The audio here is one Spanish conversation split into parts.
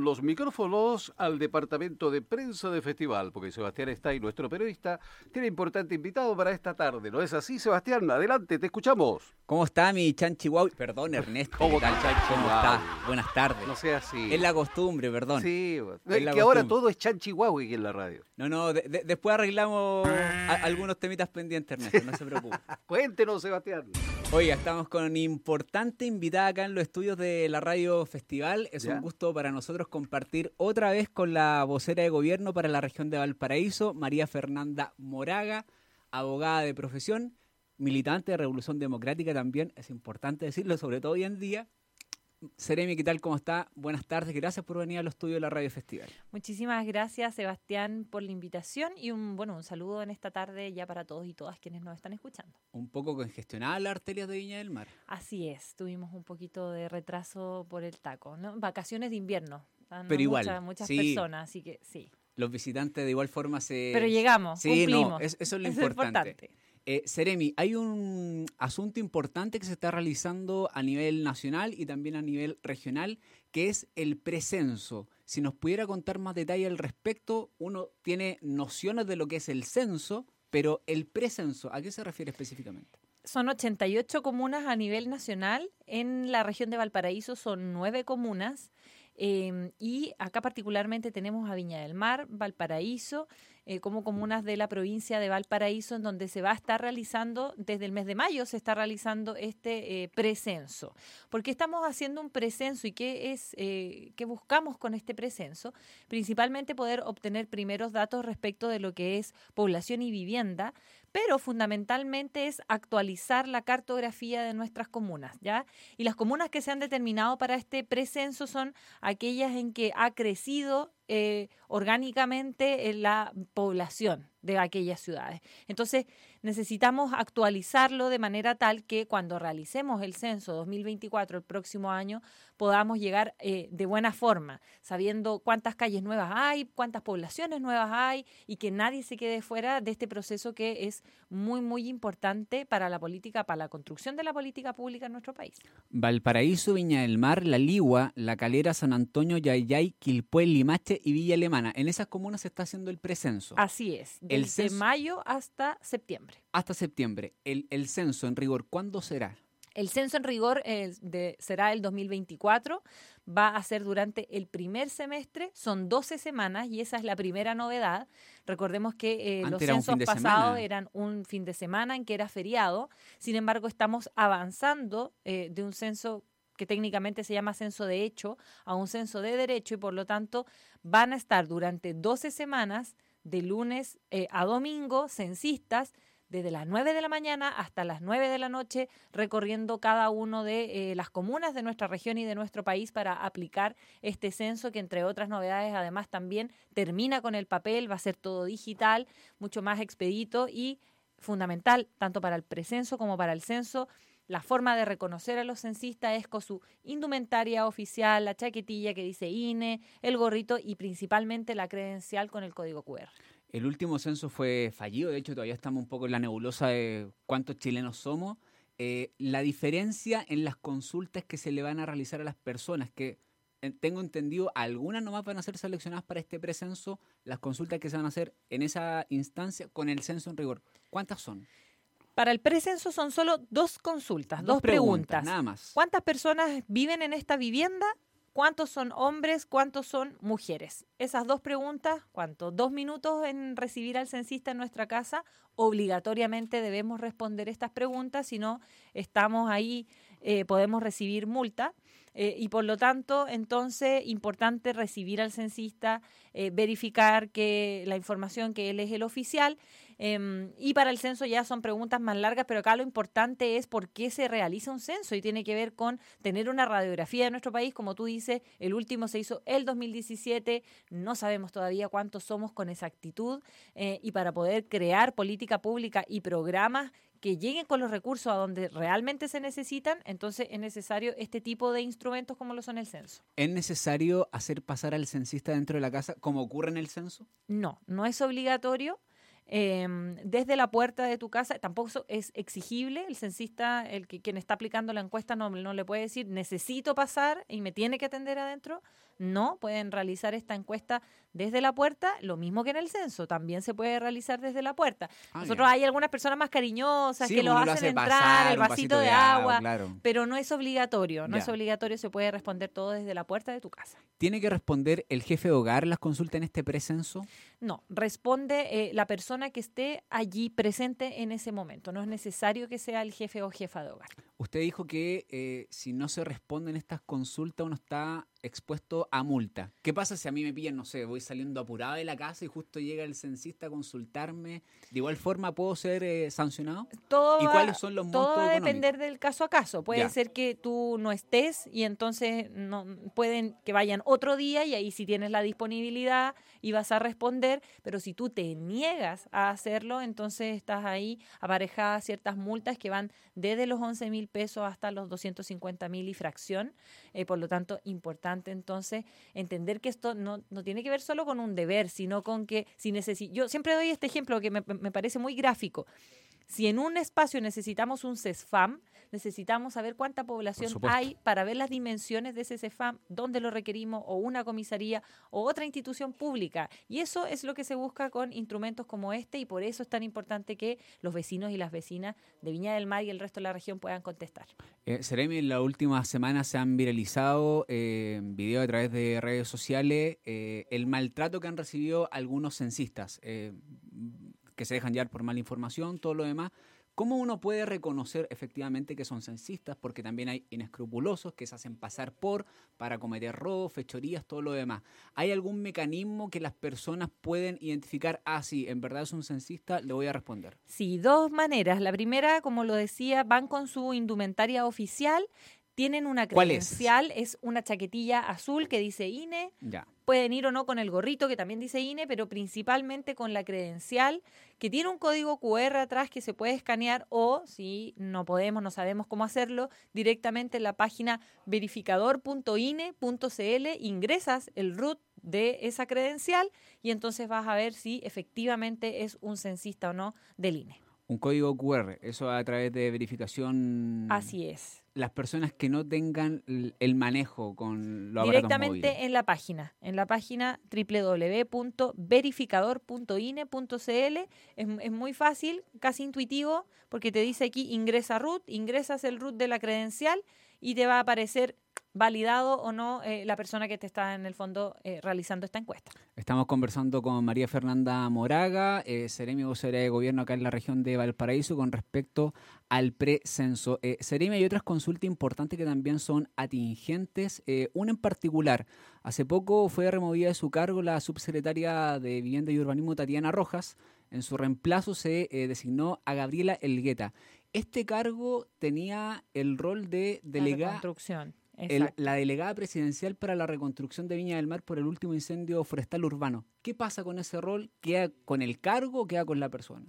los micrófonos al departamento de prensa de festival, porque Sebastián está ahí, nuestro periodista, tiene importante invitado para esta tarde. ¿No es así, Sebastián? Adelante, te escuchamos. ¿Cómo está mi chanchihuahua? Perdón, Ernesto. ¿Cómo ¿Qué tal? está, ¿Cómo Chanchihuahua? está? Buenas tardes. No sea así. Es la costumbre, perdón. Sí, Es la que ahora costumbre. todo es chanchihuahua aquí en la radio. No, después arreglamos algunos temitas pendientes, Ernesto, no se preocupe. Cuéntenos, Sebastián. Oiga, estamos con importante invitada acá en los estudios de la Radio Festival. Es ¿Ya? un gusto para nosotros compartir otra vez con la vocera de gobierno para la región de Valparaíso, María Fernanda Moraga, abogada de profesión, militante de Revolución Democrática también, es importante decirlo, sobre todo hoy en día. Seremi, ¿qué tal? ¿Cómo está? Buenas tardes, gracias por venir a los estudios de la Radio Festival. Muchísimas gracias, Sebastián, por la invitación y un saludo en esta tarde ya para todos y todas quienes nos están escuchando. Un poco congestionada la arteria de Viña del Mar. Así es, tuvimos un poquito de retraso por el taco, ¿no? Vacaciones de invierno, ¿no? Pero igual, muchas sí. personas, así que sí. Los visitantes de igual forma se... Pero llegamos, sí, cumplimos. No, eso es lo importante. Seremi, hay un asunto importante que se está realizando a nivel nacional y también a nivel regional, que es el precenso. Si nos pudiera contar más detalle al respecto, uno tiene nociones de lo que es el censo, pero el precenso, ¿a qué se refiere específicamente? Son 88 comunas a nivel nacional. En la región de Valparaíso son 9 comunas. Y acá particularmente tenemos a Viña del Mar, Valparaíso, como comunas de la provincia de Valparaíso, en donde se va a estar realizando, desde el mes de mayo se está realizando este precenso. ¿Por qué estamos haciendo un precenso y qué buscamos con este precenso? Principalmente poder obtener primeros datos respecto de lo que es población y vivienda, pero fundamentalmente es actualizar la cartografía de nuestras comunas, ¿ya? Y las comunas que se han determinado para este precenso son aquellas en que ha crecido orgánicamente la población de aquellas ciudades. Entonces, necesitamos actualizarlo de manera tal que cuando realicemos el censo 2024, el próximo año, podamos llegar de buena forma, sabiendo cuántas calles nuevas hay, cuántas poblaciones nuevas hay y que nadie se quede fuera de este proceso que es muy, muy importante para la política, para la construcción de la política pública en nuestro país. Valparaíso, Viña del Mar, La Ligua, La Calera, San Antonio, Yayay, Quilpué, Limache y Villa Alemana. En esas comunas se está haciendo el precenso. Así es, desde mayo hasta septiembre. Hasta septiembre. El censo, en rigor, ¿cuándo será? El censo en rigor será el 2024, va a ser durante el primer semestre, son 12 semanas y esa es la primera novedad. Recordemos que los censos pasados eran un fin de semana en que era feriado, sin embargo estamos avanzando de un censo que técnicamente se llama censo de hecho a un censo de derecho y por lo tanto van a estar durante 12 semanas de lunes a domingo censistas desde las 9 de la mañana hasta las 9 de la noche, recorriendo cada uno de las comunas de nuestra región y de nuestro país para aplicar este censo que, entre otras novedades, además también termina con el papel, va a ser todo digital, mucho más expedito y fundamental, tanto para el precenso como para el censo. La forma de reconocer a los censistas es con su indumentaria oficial, la chaquetilla que dice INE, el gorrito y principalmente la credencial con el código QR. El último censo fue fallido, de hecho todavía estamos un poco en la nebulosa de cuántos chilenos somos. La diferencia en las consultas que se le van a realizar a las personas, que tengo entendido, algunas nomás van a ser seleccionadas para este precenso, las consultas que se van a hacer en esa instancia con el censo en rigor, ¿cuántas son? Para el precenso son solo 2 consultas, 2 preguntas. Nada más. ¿Cuántas personas viven en esta vivienda? ¿Cuántos son hombres? ¿Cuántos son mujeres? Esas 2 preguntas, ¿cuánto? 2 minutos en recibir al censista en nuestra casa. Obligatoriamente debemos responder estas preguntas, si no estamos ahí, podemos recibir multa. Y por lo tanto, entonces, importante recibir al censista, verificar que la información que él es el oficial. Y para el censo ya son preguntas más largas, pero acá lo importante es por qué se realiza un censo y tiene que ver con tener una radiografía de nuestro país. Como tú dices, el último se hizo el 2017, no sabemos todavía cuántos somos con exactitud y para poder crear política pública y programas que lleguen con los recursos a donde realmente se necesitan, entonces es necesario este tipo de instrumentos como lo son el censo. ¿Es necesario hacer pasar al censista dentro de la casa como ocurre en el censo? No, no es obligatorio. Desde la puerta de tu casa, tampoco es exigible. El censista, quien está aplicando la encuesta, no le puede decir necesito pasar y me tiene que atender adentro. No, pueden realizar esta encuesta desde la puerta, lo mismo que en el censo, también se puede realizar desde la puerta. Nosotros hay algunas personas más cariñosas que los hacen entrar, el vasito de agua, claro. pero no es obligatorio, no es obligatorio, se puede responder todo desde la puerta de tu casa. ¿Tiene que responder el jefe de hogar las consultas en este precenso? No, responde la persona que esté allí presente en ese momento, no es necesario que sea el jefe o jefa de hogar. Usted dijo que si no se responden estas consultas uno está expuesto a multa. ¿Qué pasa si a mí me pillan, no sé, voy saliendo apurado de la casa y justo llega el censista a consultarme? ¿De igual forma puedo ser sancionado? ¿Y cuáles son los montos económicos? Todo va a económicos? depender del caso a caso. Puede ser que tú no estés y entonces no pueden que vayan otro día y ahí sí tienes la disponibilidad y vas a responder, pero si tú te niegas a hacerlo, entonces estás ahí aparejadas ciertas multas que van desde los 11.000 pesos hasta los 250.000 y fracción. Por lo tanto, importante entonces entender que esto no tiene que ver solo con un deber, sino con que si yo siempre doy este ejemplo que me parece muy gráfico. Si en un espacio necesitamos un CESFAM, necesitamos saber cuánta población hay para ver las dimensiones de ese CESFAM, dónde lo requerimos, o una comisaría o otra institución pública. Y eso es lo que se busca con instrumentos como este, y por eso es tan importante que los vecinos y las vecinas de Viña del Mar y el resto de la región puedan contestar. Seremi, en las últimas semanas se han viralizado videos a través de redes sociales, el maltrato que han recibido algunos censistas, que se dejan llevar por mala información, todo lo demás. ¿Cómo uno puede reconocer efectivamente que son censistas? Porque también hay inescrupulosos que se hacen pasar para cometer robos, fechorías, todo lo demás. ¿Hay algún mecanismo que las personas pueden identificar? Sí, en verdad es un censista, le voy a responder. Sí, dos maneras. La primera, como lo decía, van con su indumentaria oficial, tienen una credencial, es una chaquetilla azul que dice INE. Ya. Pueden ir o no con el gorrito que también dice INE, pero principalmente con la credencial que tiene un código QR atrás que se puede escanear, o si no podemos, no sabemos cómo hacerlo, directamente en la página verificador.ine.cl ingresas el root de esa credencial y entonces vas a ver si efectivamente es un censista o no del INE. Un código QR, eso a través de verificación. Así es. Las personas que no tengan el manejo con los aparatos móviles. Directamente en la página www.verificador.ine.cl. Es muy fácil, casi intuitivo, porque te dice aquí ingresa root, ingresas el root de la credencial y te va a aparecer validado o no la persona que te está en el fondo realizando esta encuesta. Estamos conversando con María Fernanda Moraga, Seremi vocera de gobierno acá en la región de Valparaíso, con respecto al precenso. Seremi, hay otras consultas importantes que también son atingentes. Una en particular, hace poco fue removida de su cargo la subsecretaria de Vivienda y Urbanismo, Tatiana Rojas. En su reemplazo se designó a Gabriela Elgueta. Este cargo tenía el rol de delegada. Reconstrucción. La delegada presidencial para la reconstrucción de Viña del Mar por el último incendio forestal urbano. ¿Qué pasa con ese rol? ¿Queda con el cargo o queda con la persona?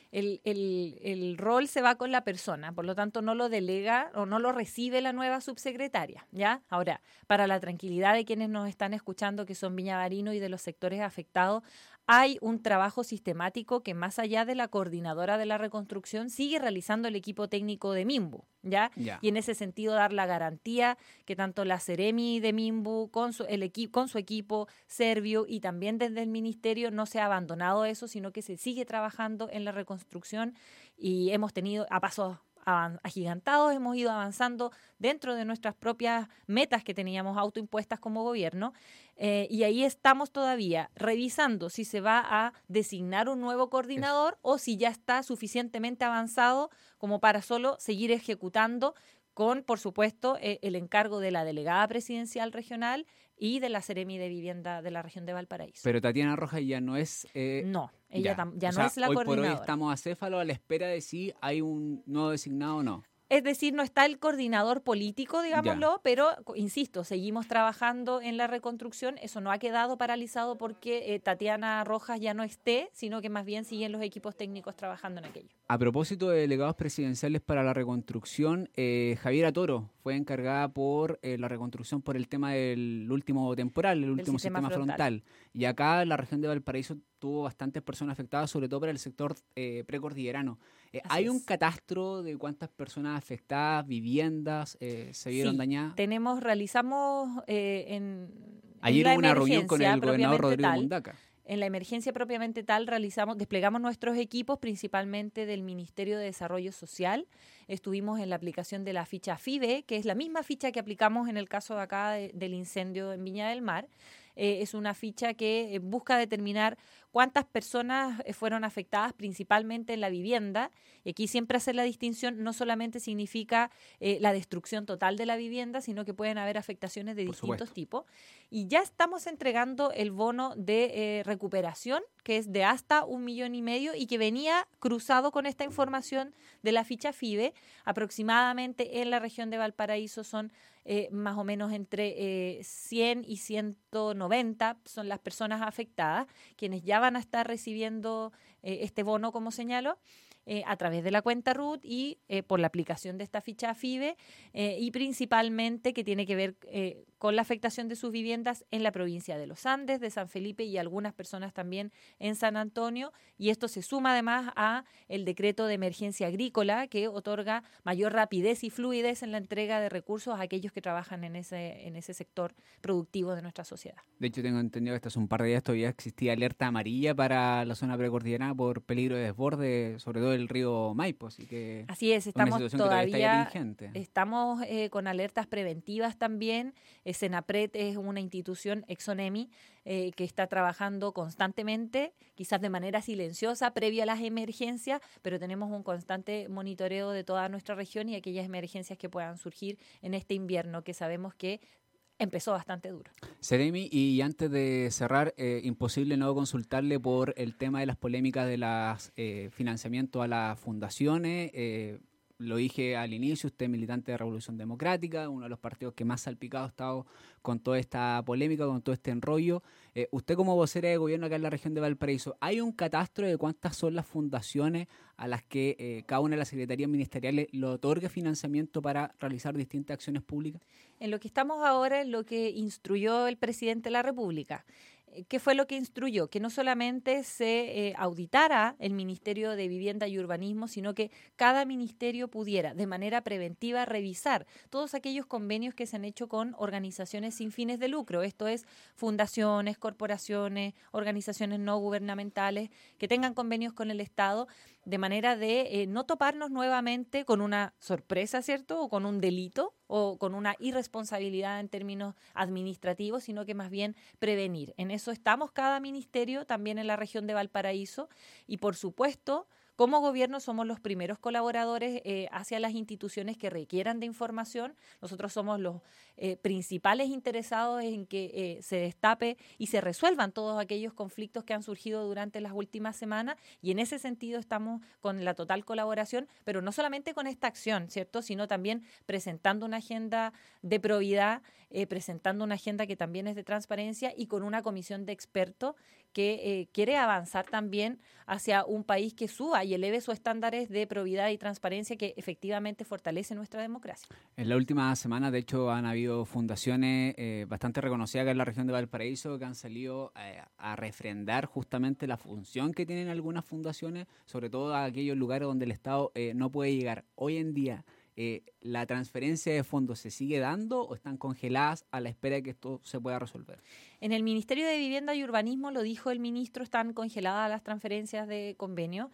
El rol se va con la persona, por lo tanto no lo delega o no lo recibe la nueva subsecretaria, ¿ya? Ahora, para la tranquilidad de quienes nos están escuchando, que son viñavarinos y de los sectores afectados, hay un trabajo sistemático que más allá de la coordinadora de la reconstrucción sigue realizando el equipo técnico de Minbu, ¿ya? Y en ese sentido dar la garantía que tanto la Seremi de Minbu con su equipo Servio y también desde el ministerio no se ha abandonado eso, sino que se sigue trabajando en la reconstrucción y hemos tenido a pasos agigantados, hemos ido avanzando dentro de nuestras propias metas que teníamos autoimpuestas como gobierno, y ahí estamos todavía revisando si se va a designar un nuevo coordinador o si ya está suficientemente avanzado como para solo seguir ejecutando con, por supuesto, el encargo de la delegada presidencial regional y de la Seremi de Vivienda de la región de Valparaíso. Pero Tatiana Rojas ya no es... no, ella ya no es la hoy coordinadora. Por hoy estamos acéfalos a la espera de si hay un nuevo designado o no. Es decir, no está el coordinador político, digámoslo, pero, insisto, seguimos trabajando en la reconstrucción. Eso no ha quedado paralizado porque Tatiana Rojas ya no esté, sino que más bien siguen los equipos técnicos trabajando en aquello. A propósito de delegados presidenciales para la reconstrucción, Javiera Toro fue encargada por la reconstrucción por el tema del último temporal, el último sistema frontal. Y acá la región de Valparaíso tuvo bastantes personas afectadas, sobre todo para el sector precordillerano. ¿Hay un catastro de cuántas personas afectadas, viviendas se vieron dañadas? Realizamos Ayer la hubo una reunión con el emergencia gobernador propiamente Rodrigo tal, Mundaca. En la emergencia propiamente tal desplegamos nuestros equipos principalmente del Ministerio de Desarrollo Social. Estuvimos en la aplicación de la ficha FIDE, que es la misma ficha que aplicamos en el caso de acá del incendio en Viña del Mar. Es una ficha que busca determinar cuántas personas fueron afectadas principalmente en la vivienda. Y aquí siempre hacer la distinción, no solamente significa la destrucción total de la vivienda, sino que pueden haber afectaciones de distintos tipos. Y ya estamos entregando el bono de recuperación, que es de hasta 1,5 millones y que venía cruzado con esta información de la ficha FIDE. Aproximadamente en la región de Valparaíso son más o menos entre 100 y 190 son las personas afectadas, quienes ya van a estar recibiendo este bono, como señalo, a través de la cuenta RUT y por la aplicación de esta ficha FIDE y principalmente que tiene que ver con la afectación de sus viviendas en la provincia de Los Andes, de San Felipe y algunas personas también en San Antonio. Y esto se suma además a el decreto de emergencia agrícola que otorga mayor rapidez y fluidez en la entrega de recursos a aquellos que trabajan en ese sector productivo de nuestra sociedad. De hecho, tengo entendido que hasta hace un par de días todavía existía alerta amarilla para la zona precordillerana por peligro de desborde, sobre todo el río Maipo. Así es, estamos todavía estamos con alertas preventivas también. Senapred es una institución, Exonemi, que está trabajando constantemente, quizás de manera silenciosa, previa a las emergencias, pero tenemos un constante monitoreo de toda nuestra región y aquellas emergencias que puedan surgir en este invierno, que sabemos que empezó bastante duro. Seremi, y antes de cerrar, imposible no consultarle por el tema de las polémicas de las financiamiento a las fundaciones. Lo dije al inicio, usted es militante de Revolución Democrática, uno de los partidos que más salpicado ha estado con toda esta polémica, con todo este enrollo. Usted como vocera de gobierno acá en la región de Valparaíso, ¿hay un catastro de cuántas son las fundaciones a las que cada una de las secretarías ministeriales le otorga financiamiento para realizar distintas acciones públicas? En lo que estamos ahora es lo que instruyó el presidente de la República. ¿Qué fue lo que instruyó? Que no solamente se auditara el Ministerio de Vivienda y Urbanismo, sino que cada ministerio pudiera de manera preventiva revisar todos aquellos convenios que se han hecho con organizaciones sin fines de lucro, esto es fundaciones, corporaciones, organizaciones no gubernamentales que tengan convenios con el Estado, de manera de no toparnos nuevamente con una sorpresa, ¿cierto? O con un delito o con una irresponsabilidad en términos administrativos, sino que más bien prevenir. En eso estamos cada ministerio, también en la región de Valparaíso, y por supuesto, como gobierno somos los primeros colaboradores hacia las instituciones que requieran de información. Nosotros somos los principales interesados en que se destape y se resuelvan todos aquellos conflictos que han surgido durante las últimas semanas, y en ese sentido estamos con la total colaboración, pero no solamente con esta acción, ¿cierto?, sino también presentando una agenda de probidad, presentando una agenda que también es de transparencia y con una comisión de expertos que quiere avanzar también hacia un país que suba y eleve sus estándares de probidad y transparencia que efectivamente fortalece nuestra democracia. En la última semana, de hecho, han habido fundaciones bastante reconocidas acá en la región de Valparaíso que han salido a refrendar justamente la función que tienen algunas fundaciones, sobre todo a aquellos lugares donde el Estado no puede llegar. Hoy en día, ¿la transferencia de fondos se sigue dando o están congeladas a la espera de que esto se pueda resolver? En el Ministerio de Vivienda y Urbanismo, lo dijo el ministro, están congeladas las transferencias de convenio.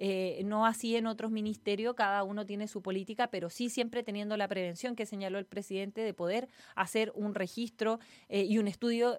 No así en otros ministerios, cada uno tiene su política, pero sí siempre teniendo la prevención que señaló el presidente de poder hacer un registro y un estudio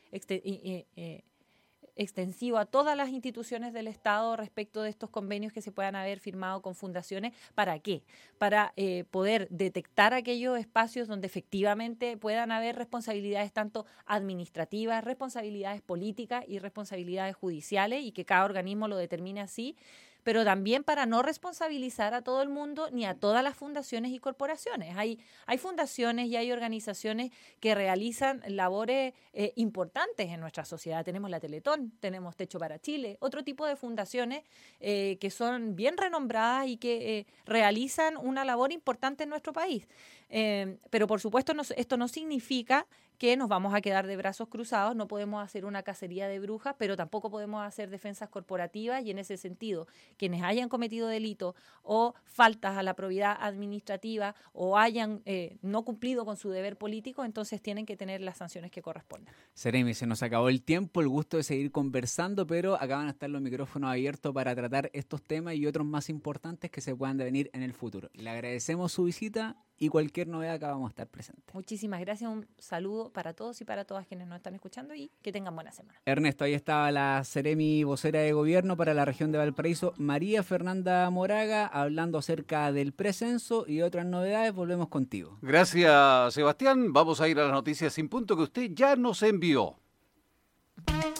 extensivo a todas las instituciones del Estado respecto de estos convenios que se puedan haber firmado con fundaciones. ¿Para qué? Para poder detectar aquellos espacios donde efectivamente puedan haber responsabilidades tanto administrativas, responsabilidades políticas y responsabilidades judiciales, y que cada organismo lo determine así, pero también para no responsabilizar a todo el mundo ni a todas las fundaciones y corporaciones. Hay fundaciones y hay organizaciones que realizan labores importantes en nuestra sociedad. Tenemos la Teletón, tenemos Techo para Chile, otro tipo de fundaciones que son bien renombradas y que realizan una labor importante en nuestro país. Pero por supuesto esto no significa que nos vamos a quedar de brazos cruzados, no podemos hacer una cacería de brujas, pero tampoco podemos hacer defensas corporativas, y en ese sentido, quienes hayan cometido delitos o faltas a la probidad administrativa o hayan no cumplido con su deber político, entonces tienen que tener las sanciones que corresponden. Seremi, se nos acabó el tiempo, el gusto de seguir conversando, pero acá van a estar los micrófonos abiertos para tratar estos temas y otros más importantes que se puedan devenir en el futuro. Le agradecemos su visita y cualquier novedad acá vamos a estar presentes. Muchísimas gracias, un saludo para todos y para todas quienes nos están escuchando y que tengan buena semana. Ernesto, ahí estaba la Seremi vocera de gobierno para la región de Valparaíso, María Fernanda Moraga, hablando acerca del precenso y otras novedades. Volvemos contigo. Gracias, Sebastián. Vamos a ir a las noticias sin punto que usted ya nos envió.